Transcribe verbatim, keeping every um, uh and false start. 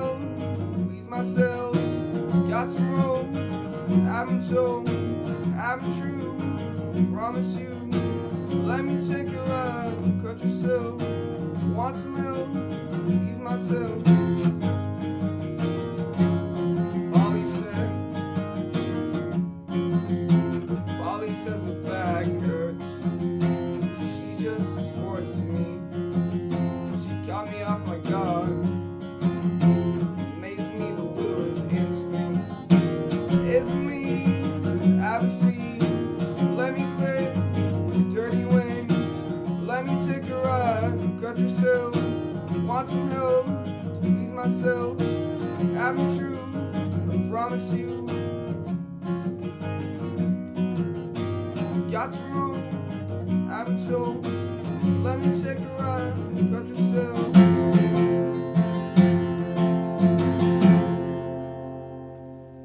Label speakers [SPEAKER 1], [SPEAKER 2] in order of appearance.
[SPEAKER 1] help, please myself. Got some rope, I'm told, I'm true. Promise you, let me take a ride. Cut yourself, want some help, please myself. Polly said, Polly says her back hurts. She's just as bored as me. She caught me off my guard. Amazed me the will of instinct. It's me, have a seat. Let me clip your dirty wings. Let me take a ride. Cut yourself, want some help to please myself. I'm true, I promise you. Got your own, I'm told. Let me take a ride. Cut yourself.